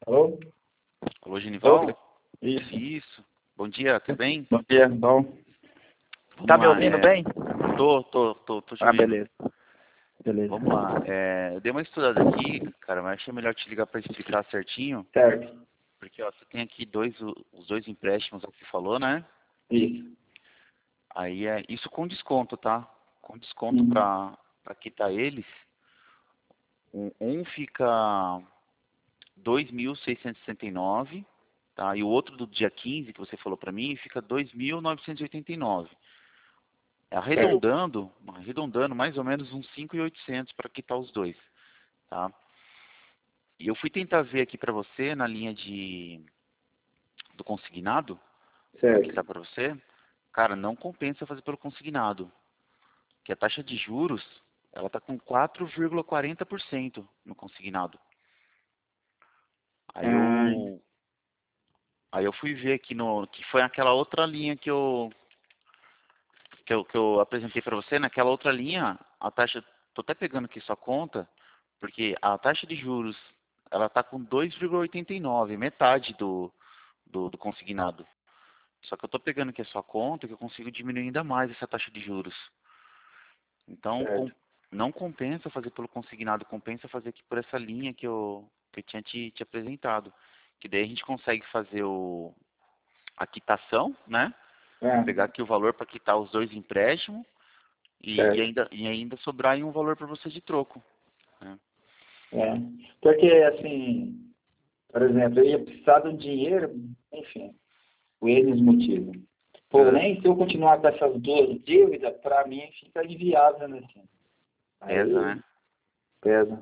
Alô? Alô, Oi? Genival? Isso. Isso. Bom dia, tudo bem? Bom dia, bom. Vamos Tá me lá, ouvindo bem? tô te Ah, ouvindo. beleza. Beleza. Vamos lá, eu dei uma estudada aqui, cara, mas achei melhor te ligar para explicar certinho, Certo. porque, ó, você tem aqui os dois empréstimos que você falou, né? Isso. Aí é isso com desconto, tá? Com desconto Uhum. para quitar eles, um fica 2.669, tá? E o outro do dia 15 que você falou para mim fica 2.989. Certo. Arredondando mais ou menos uns 5.800 para quitar os dois, tá? E eu fui tentar ver aqui para você na linha do consignado, para Certo. quitar para você, cara, não compensa fazer pelo consignado, que a taxa de juros, ela tá com 4,40% no consignado. Aí Ah, eu aí eu fui ver aqui no que foi aquela outra linha que eu apresentei para você, naquela outra linha, a taxa, tô até pegando aqui sua conta, porque a taxa de juros, ela está com 2,89, metade do consignado. Só que eu estou pegando aqui a sua conta que eu consigo diminuir ainda mais essa taxa de juros. Então, certo. não compensa fazer pelo consignado, compensa fazer aqui por essa linha que eu tinha te apresentado. Que daí a gente consegue fazer a quitação, né? Ah, Pegar aqui o valor para quitar os dois empréstimos certo. e ainda sobrar aí um valor para você de troco, né? É. Porque, assim, por exemplo, eu ia precisar do dinheiro, enfim, por N motivos. Ah, Porém, se eu continuar com essas duas dívidas, para mim fica inviável, né? Assim. pesa, Aí né? pesa.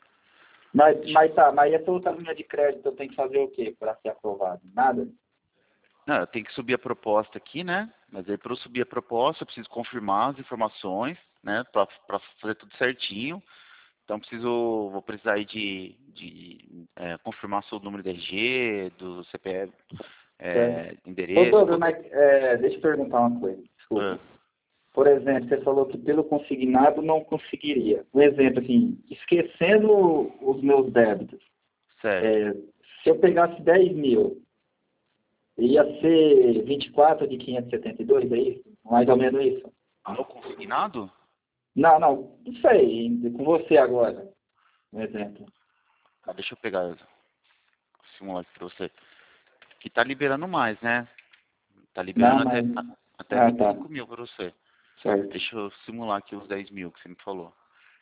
Mas essa outra linha de crédito eu tenho que fazer o quê para ser aprovado? Nada? Não, eu tenho que subir a proposta aqui, né? Mas aí para eu subir a proposta, eu preciso confirmar as informações, né? Para fazer tudo certinho. Então vou precisar aí de confirmar seu número de RG, do CPF, Certo. Ô, endereço, Douglas, tudo. mas deixa eu perguntar uma coisa, desculpa. Ah, Por exemplo, você falou que pelo consignado não conseguiria. Um exemplo, assim, esquecendo os meus débitos, certo. é, se eu pegasse 10 mil, ia ser 24 de 572, é isso? Mais ou menos isso? No consignado? Não, não, não sei, com você agora, um exemplo. Ah, deixa eu pegar o simulado para você. Que tá liberando mais, né? Tá Não, liberando mas... até Ah, vinte e tá, cinco mil para você. certo. Deixa eu simular aqui os 10 mil que você me falou.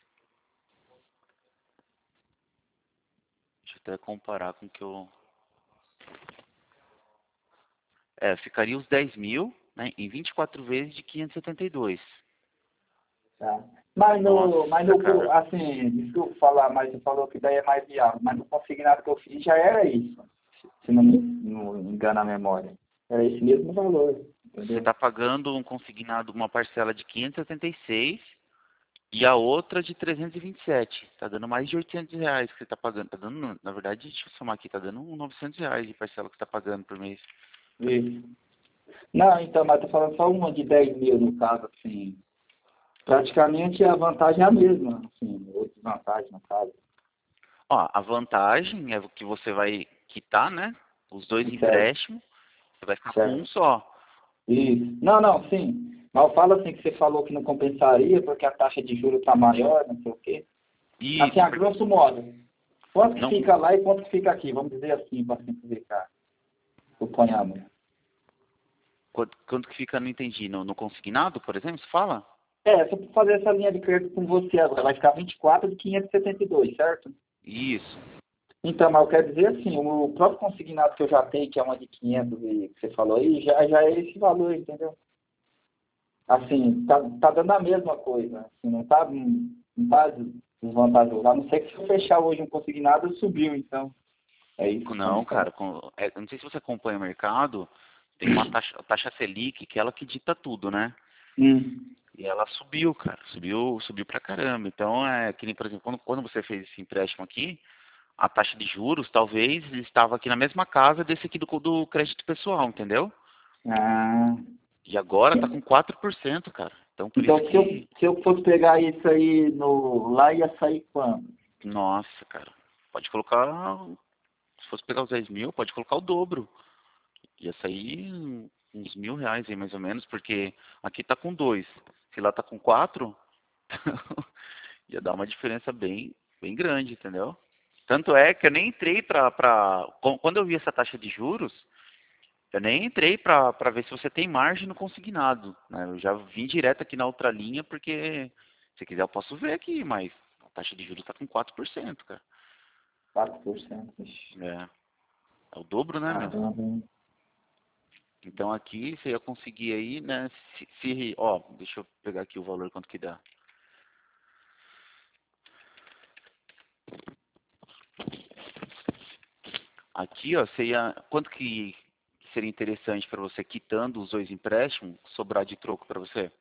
Deixa eu até comparar com o que eu... ficaria os 10 mil, né, em 24 vezes de 572. Tá. Nossa, cara. Assim, desculpa falar, mas você falou que daí é mais viável, mas no consignado que eu fiz já era isso, se não me engana a memória. Era esse mesmo valor, Você entendeu? está pagando um consignado, uma parcela de 576 e a outra de 327. Está dando mais de 800 reais que você está pagando. Tá dando, na verdade, deixa eu somar aqui, está dando uns 900 reais de parcela que você está pagando por mês. Isso. Não, então, mas tô falando só uma de 10 mil, no caso, assim. Praticamente a vantagem é a mesma, assim, outra vantagem, no caso. Ó, a vantagem é que você vai quitar, né? Os dois Certo, empréstimos, você vai ficar com um certo. só. Isso. Não, não, sim. Mas eu falo assim que você falou que não compensaria porque a taxa de juros está maior, não sei o quê. Assim, Isso, a grosso modo. Quanto que não, fica lá e quanto que fica aqui? Vamos dizer assim, para simplificar. Suponhamos. quanto que fica, não entendi, no consignado, por exemplo, você fala? Se eu fazer essa linha de crédito com você agora, vai ficar 24 de 572, certo? Isso. Então, mas eu quero dizer assim, o próprio consignado que eu já tenho, que é uma de 500 e que você falou aí, já é esse valor, entendeu? Assim, tá dando a mesma coisa. Assim, não tá desvantajoso. A não ser que se eu fechar hoje um consignado, subiu, então. É isso que você Não, me fala. cara, eu não sei se você acompanha o mercado, tem uma taxa Selic, que é ela que dita tudo, né? Hum, E ela subiu, cara, subiu pra caramba. Então, que nem, por exemplo, quando você fez esse empréstimo aqui, a taxa de juros talvez estava aqui na mesma casa desse aqui do crédito pessoal, entendeu? ah, E agora tá com 4%, cara. Então, por então, isso que, se eu fosse pegar isso aí lá, ia sair quanto? nossa, cara, pode colocar se fosse pegar os 10 mil, pode colocar o dobro. Ia sair uns R$ 1.000 aí, mais ou menos, porque aqui tá com 2. Se lá tá com 4, ia dar uma diferença bem, bem grande, entendeu? Tanto é que eu nem entrei quando eu vi essa taxa de juros, eu nem entrei para ver se você tem margem no consignado, né? Eu já vim direto aqui na outra linha, porque se quiser eu posso ver aqui, mas a taxa de juros está com 4%, cara. 4%. É o dobro, né, meu? Caramba. Então aqui você ia conseguir aí, né? Deixa eu pegar aqui o valor, quanto que dá. Aqui, ó, quanto que seria interessante para você, quitando os 2 empréstimos, sobrar de troco para você?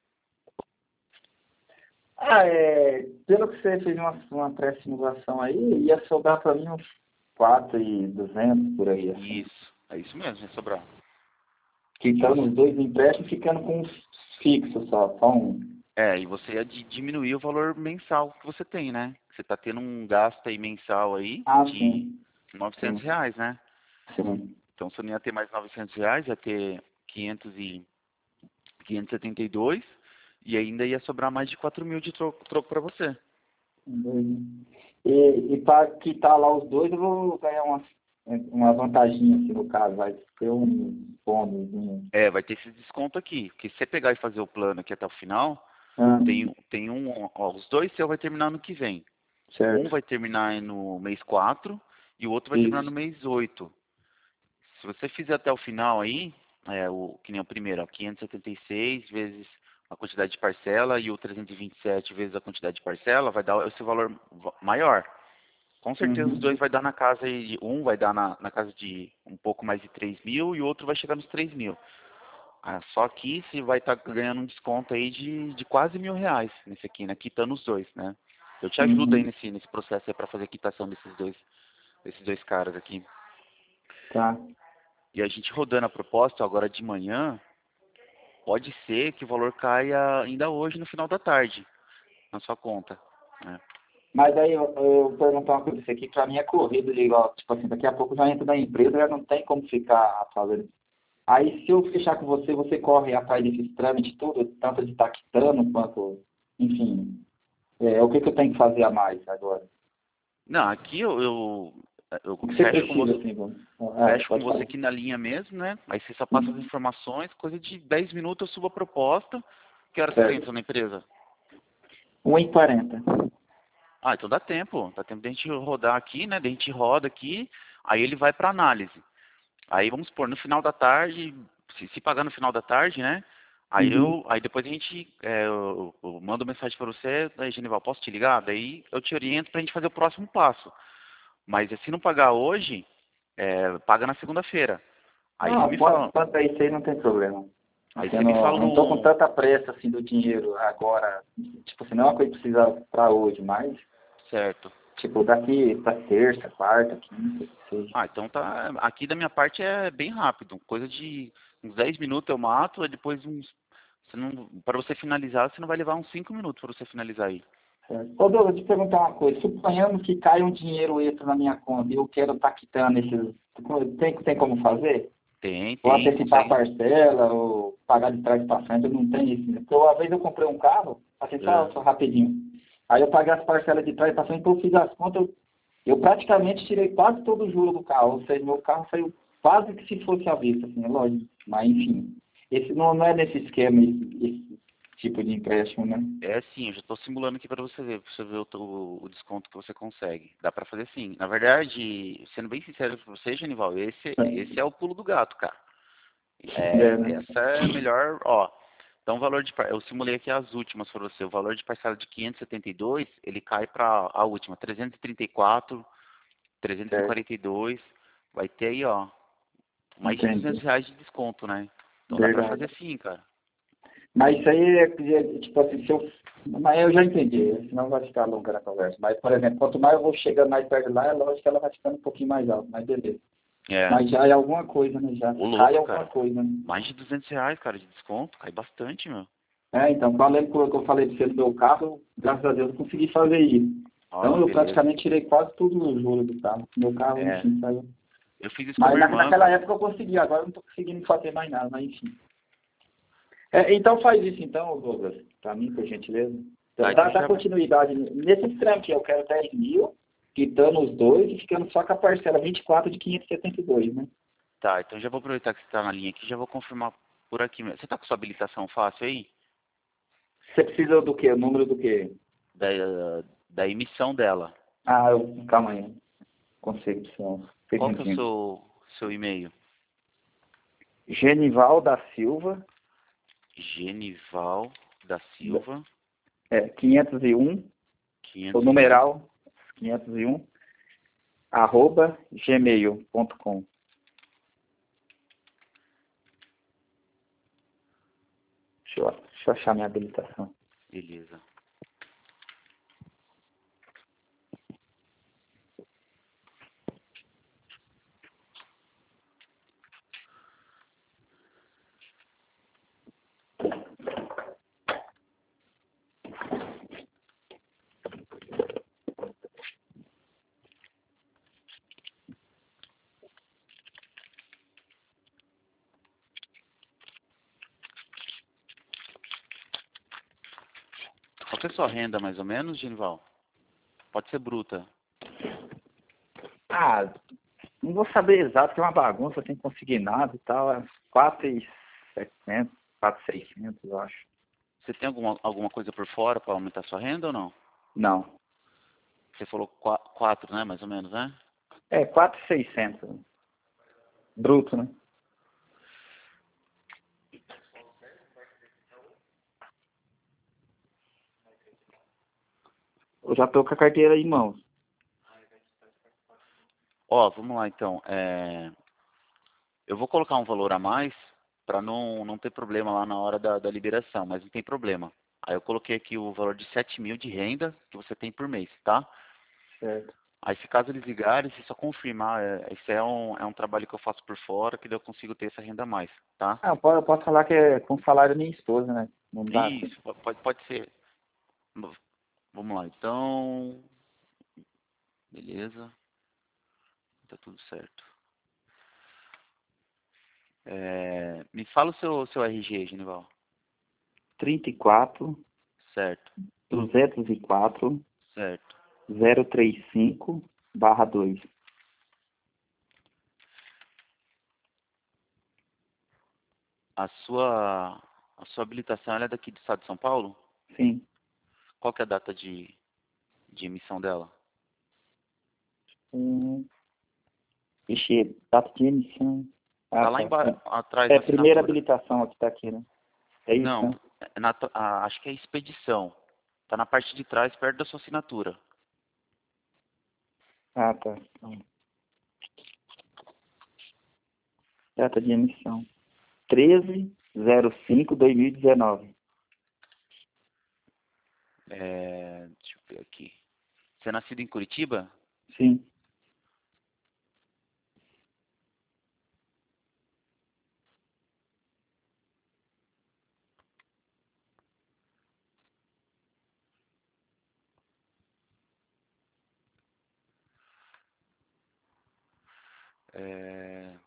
Pelo que você fez uma pré-simulação aí, ia sobrar para mim uns 4.200 por aí. Assim. Isso, é isso mesmo, ia sobrar. Quitando os 2 empréstimos, ficando com um fixo só um. E você ia diminuir o valor mensal que você tem, né? Você está tendo um gasto aí mensal aí de Sim. R$ 900, né? Sim. Então você não ia ter mais R$ 900, ia ter 572 e ainda ia sobrar mais de 4 mil de troco para você. E para quitar lá os 2, eu vou ganhar uma vantaginha aqui no caso, vai ter um bônus. Vai ter esse desconto aqui, porque se você pegar e fazer o plano aqui até o final, tem os 2 seu vai terminar no que vem. Certo. Um vai terminar no mês 4 e o outro vai terminar no mês 8. Se você fizer até o final aí, que nem o primeiro, ó, 576 vezes a quantidade de parcela e o 327 vezes a quantidade de parcela, vai dar esse valor maior. Com certeza os dois vai dar na casa de... Um vai dar na casa de um pouco mais de 3 mil e o outro vai chegar nos 3 mil. Só que você vai estar ganhando um desconto aí de quase R$ 1.000 nesse aqui, né? Quitando os 2, né? Eu te ajudo aí nesse processo aí para fazer a quitação desses dois caras aqui. Tá. E a gente rodando a proposta agora de manhã, pode ser que o valor caia ainda hoje no final da tarde, na sua conta, né? Mas aí eu vou perguntar uma coisa, isso aqui para mim é corrido, igual, tipo assim, daqui a pouco já entra da empresa, já não tem como ficar fazendo. Aí se eu fechar com você, você corre atrás desses trâmites tudo, tanto de estar quitando quanto, enfim, o que eu tenho que fazer a mais agora? Não, aqui eu O que você fecho com precisa, você, assim, fecho com pode você falar. aqui na linha mesmo, né? Aí você só passa as informações, coisa de 10 minutos eu subo a proposta. Que hora você entra na empresa? 1h40. Então dá tempo de a gente rodar aqui, né? A gente roda aqui, aí ele vai para análise. Aí vamos supor, no final da tarde, se pagar no final da tarde, né? Aí depois a gente, eu mando mensagem para você, aí Genival, posso te ligar? Daí eu te oriento para a gente fazer o próximo passo. Mas se não pagar hoje, paga na segunda-feira. Aí você me fala. Quanto a isso aí não tem problema. Aí Assim, você me fala não tô com tanta pressa assim do dinheiro agora. Tipo assim, não é uma coisa que precisa para hoje, mas Certo. tipo, daqui para terça, quarta, quinta, seja. Então tá. Aqui da minha parte é bem rápido. Coisa de uns 10 minutos eu mato, aí depois para você finalizar, você não vai levar uns 5 minutos para você finalizar aí. Ô, Douglas, deixa eu te perguntar uma coisa. Suponhamos que cai um dinheiro extra na minha conta e eu quero estar quitando esses. Tem como fazer? Tem. Ou antecipar a Consegue. parcela, ou pagar de trás para frente, eu não tenho isso. Né? Porque uma vez eu comprei um carro, assim, só rapidinho. Aí eu paguei as parcelas de trás para frente, então eu fiz as contas, eu praticamente tirei quase todo o juro do carro. Ou seja, meu carro saiu quase que se fosse à vista, assim, é lógico. Mas enfim, esse não é nesse esquema, esse tipo de empréstimo, né? Sim, eu já estou simulando aqui para você ver o desconto que você consegue. Dá para fazer sim. Na verdade, sendo bem sincero para você, Genival, esse é o pulo do gato, cara. Né? Essa é a melhor, ó. Então o valor eu simulei aqui as últimas para você. O valor de parcela de 572, ele cai para a última, 334, 342, vai ter aí, ó, mais de R$ 200 de desconto, né? Então dá para fazer sim, cara. Mas isso aí tipo assim, mas eu já entendi, senão vai ficar longa na conversa. Mas, por exemplo, quanto mais eu vou chegando mais perto de lá, é lógico que ela vai ficando um pouquinho mais alta, mas beleza. Mas já é alguma coisa, né? Já cai alguma coisa, né? Mais de R$ 200, cara, de desconto, cai bastante, meu. Então, valendo que eu falei de ser do meu carro, graças a Deus eu consegui fazer isso. Então eu praticamente tirei quase tudo no juro do carro. Meu carro, enfim, saiu. Eu fiz isso com a Mas minha irmã. naquela época eu consegui, agora eu não tô conseguindo fazer mais nada, mas enfim. Então faz isso então, Douglas, pra mim, por gentileza. Tá, Dá, então dá continuidade nesse trem aqui, eu quero 10 mil, quitando os dois e ficando só com a parcela 24 de 572, né? Tá, então já vou aproveitar que você tá na linha aqui, já vou confirmar por aqui mesmo. Você tá com sua habilitação fácil aí? Você precisa do quê? O número do quê? Da emissão dela. Calma aí. Concepção. Qual que é o seu e-mail? Genival da Silva. Genival da Silva. 501. 501. O numeral 501. @gmail.com. Deixa eu achar minha habilitação. Beleza. Qual que é a sua renda, mais ou menos, Genival? Pode ser bruta. Não vou saber exato, que é uma bagunça, tem consignado e tal. É 4.700, 4.600, eu acho. Você tem alguma coisa por fora para aumentar sua renda ou não? Não. Você falou 4, né? Mais ou menos, né? 4.600. Bruto, né? Eu já tô com a carteira em mãos. Vamos lá então. Eu vou colocar um valor a mais para não ter problema lá na hora da liberação, mas não tem problema. Aí eu coloquei aqui o valor de 7 mil de renda que você tem por mês, tá? Certo. Aí se caso eles ligarem, se só confirmar, isso é um trabalho que eu faço por fora, que daí eu consigo ter essa renda a mais, tá? Eu posso falar que é com o salário da minha esposa, né? Não dá. Isso, pode ser. Vamos lá, então. Beleza. Tá tudo certo. Me fala o seu RG, Genival. 34 Certo, 204 certo. 035/2. A sua habilitação ela é daqui do estado de São Paulo? Sim. Qual que é a data de emissão dela? Data de emissão. Tá lá Tá. embaixo, atrás É na a primeira assinatura. habilitação aqui, tá aqui, né? É isso, Não, né? acho que é expedição. Tá na parte de trás, perto da sua assinatura. Tá. Data de emissão. 13/05/2019. Deixa eu ver aqui. Você é nascido em Curitiba? Sim. É,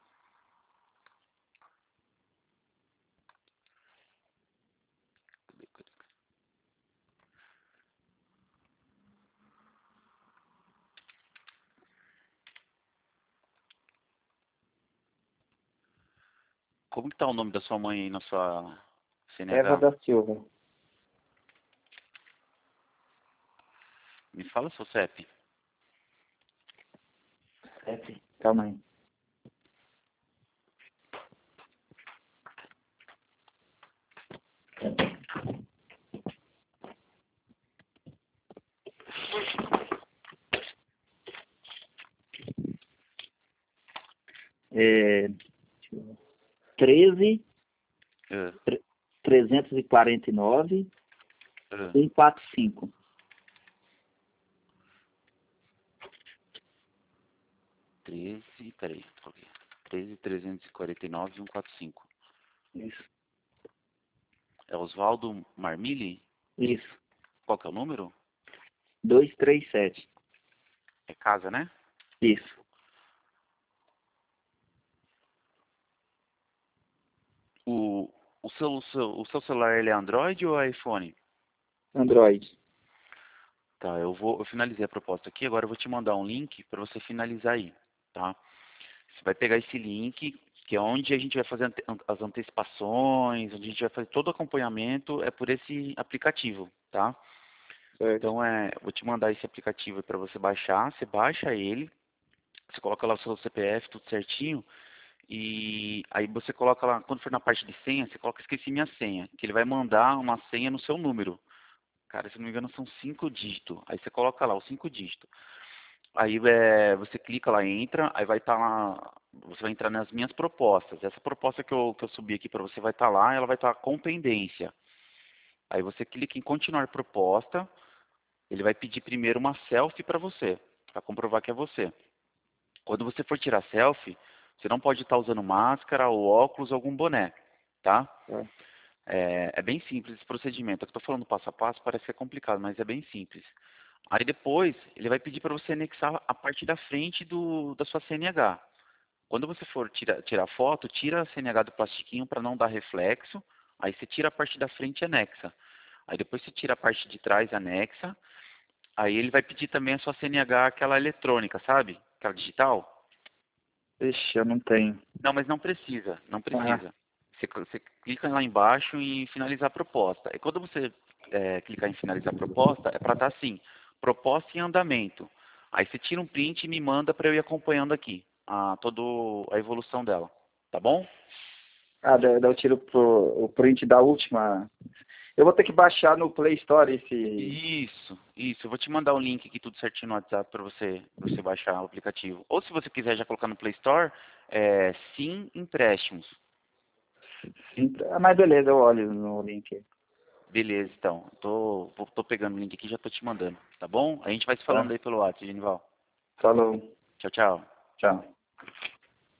Como que tá o nome da sua mãe aí na sua Eva CNH? da Silva. Me fala seu CEP. Calma aí. É, 13 Uh, 349 uh. 145. 13, peraí, coloquei. 13.349, 145. Isso. É Oswaldo Marmili? Isso. Qual que é o número? 237. É casa, né? Isso. o seu celular ele é Android ou é iPhone? Android. Tá, eu finalizei a proposta aqui, agora eu vou te mandar um link para você finalizar aí, tá? Você vai pegar esse link, que é onde a gente vai fazer as antecipações, onde a gente vai fazer todo o acompanhamento, é por esse aplicativo, tá? Certo. Então, vou te mandar esse aplicativo para você baixar, você baixa ele, você coloca lá o seu CPF, tudo certinho, e aí você coloca lá, quando for na parte de senha, você coloca esqueci minha senha, que ele vai mandar uma senha no seu número. Cara, se não me engano são 5 dígitos. Aí você coloca lá os 5 dígitos. Aí você clica lá, entra, aí vai estar lá, você vai entrar nas minhas propostas. Essa proposta que eu subi aqui para você vai estar lá, ela vai estar com pendência. Aí você clica em continuar proposta, ele vai pedir primeiro uma selfie para você, para comprovar que é você. Quando você for tirar selfie, você não pode estar usando máscara ou óculos ou algum boné, tá? Tá. É bem simples esse procedimento. Eu estou falando passo a passo, parece ser complicado, mas é bem simples. Aí depois, ele vai pedir para você anexar a parte da frente da sua CNH. Quando você for tirar foto, tira a CNH do plastiquinho para não dar reflexo. Aí você tira a parte da frente e anexa. Aí depois você tira a parte de trás e anexa. Aí ele vai pedir também a sua CNH, aquela eletrônica, sabe? Aquela digital. Ixi, eu não tenho. Não, mas não precisa, não Ah, precisa. Você clica lá embaixo em finalizar a proposta. E quando você clicar em finalizar a proposta, é para estar assim, proposta em andamento. Aí você tira um print e me manda para eu ir acompanhando aqui toda a evolução dela. Tá bom? daí eu tiro o print da última. Eu vou ter que baixar no Play Store esse. Isso. Eu vou te mandar o link aqui tudo certinho no WhatsApp para você baixar o aplicativo. Ou se você quiser já colocar no Play Store, Sim Empréstimos. Mas beleza, eu olho no link. Beleza, então. Tô pegando o link aqui e já tô te mandando, tá bom? A gente vai se falando Tá? aí pelo WhatsApp, Genival. Falou. Tchau, tchau. Tchau.